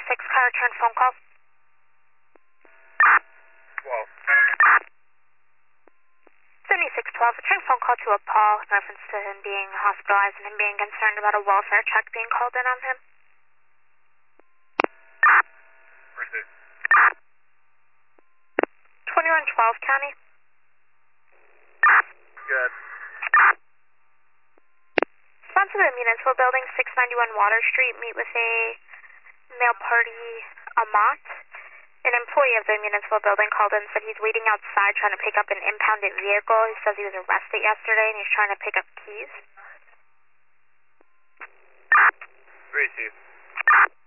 can I return phone call? 12. 7612, return phone call to a Paul in reference to him being hospitalized and him being concerned about a welfare check being called in on him. Received. 2112 County. Good. Respond to the Municipal Building, 691 Water Street. Meet with a male party, Amat. An employee of the Municipal Building called in and said he's waiting outside trying to pick up an impounded vehicle. He says he was arrested yesterday and he's trying to pick up keys. Received.